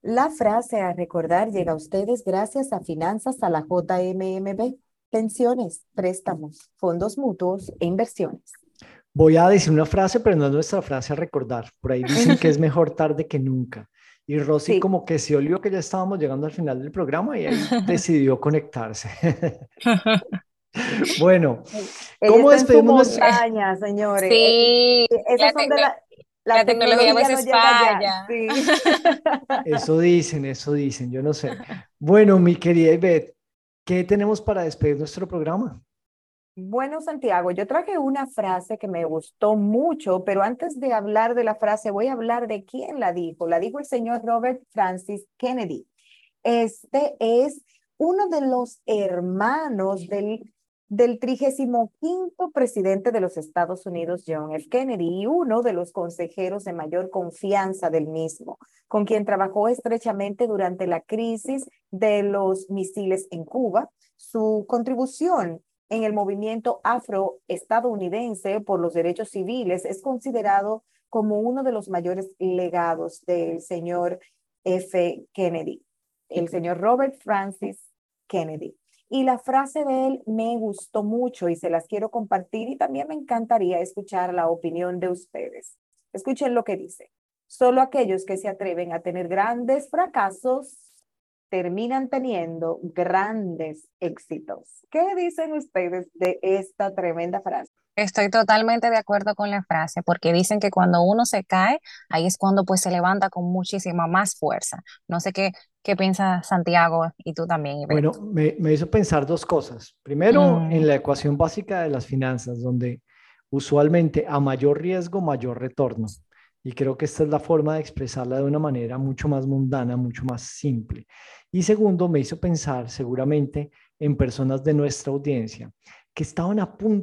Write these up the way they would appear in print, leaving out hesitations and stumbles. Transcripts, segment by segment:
La frase a recordar llega a ustedes gracias a Finanzas a la JMMB, pensiones, préstamos, fondos mutuos e inversiones. Voy a decir una frase, pero no es nuestra frase a recordar. Por ahí dicen que es mejor tarde que nunca. Y Rosy Sí, como que se olió que ya estábamos llegando al final del programa y ahí decidió conectarse. Bueno, ella ¿cómo está en su despedimos nuestro... montaña, señores. Sí, Esas son de la la tecnología a tecnología no veces llega allá, falla. sí. Eso dicen, yo no sé. Bueno, mi querida Ivette, ¿qué tenemos para despedir nuestro programa? Bueno, Santiago, yo traje una frase que me gustó mucho, pero antes de hablar de la frase, voy a hablar de quién la dijo. La dijo el señor Robert Francis Kennedy. Este es uno de los hermanos del 35º presidente de los Estados Unidos, John F. Kennedy, y uno de los consejeros de mayor confianza del mismo, con quien trabajó estrechamente durante la crisis de los misiles en Cuba. Su contribución en el movimiento afroestadounidense por los derechos civiles es considerado como uno de los mayores legados del señor F. Kennedy, el señor Robert Francis Kennedy. Y la frase de él me gustó mucho y se las quiero compartir y también me encantaría escuchar la opinión de ustedes. Escuchen lo que dice. Solo aquellos que se atreven a tener grandes fracasos terminan teniendo grandes éxitos. ¿Qué dicen ustedes de esta tremenda frase? Estoy totalmente de acuerdo con la frase, porque dicen que cuando uno se cae, ahí es cuando pues se levanta con muchísima más fuerza. No sé qué piensa Santiago y tú también, Ivette. Bueno, me hizo pensar dos cosas. Primero, en Mm, la ecuación básica de las finanzas, donde usualmente a mayor riesgo, mayor retorno. Y creo que esta es la forma de expresarla de una manera mucho más mundana, mucho más simple. Y segundo, me hizo pensar seguramente en personas de nuestra audiencia que estaban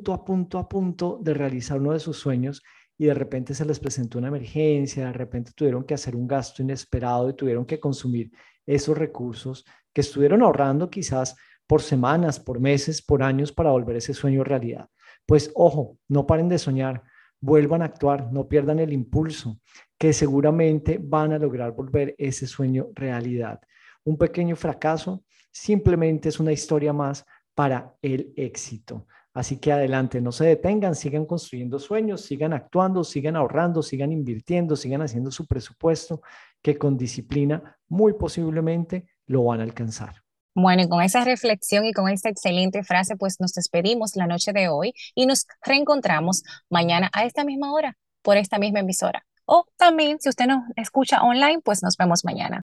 a punto de realizar uno de sus sueños y de repente se les presentó una emergencia, de repente tuvieron que hacer un gasto inesperado y tuvieron que consumir esos recursos que estuvieron ahorrando quizás por semanas, por meses, por años para volver ese sueño realidad. Pues ojo, no paren de soñar, vuelvan a actuar, no pierdan el impulso, que seguramente van a lograr volver ese sueño realidad. Un pequeño fracaso simplemente es una historia más para el éxito. Así que adelante, no se detengan, sigan construyendo sueños, sigan actuando, sigan ahorrando, sigan invirtiendo, sigan haciendo su presupuesto, que con disciplina muy posiblemente lo van a alcanzar. Bueno, y con esa reflexión y con esta excelente frase, pues nos despedimos la noche de hoy y nos reencontramos mañana a esta misma hora por esta misma emisora. O también, si usted nos escucha online, pues nos vemos mañana.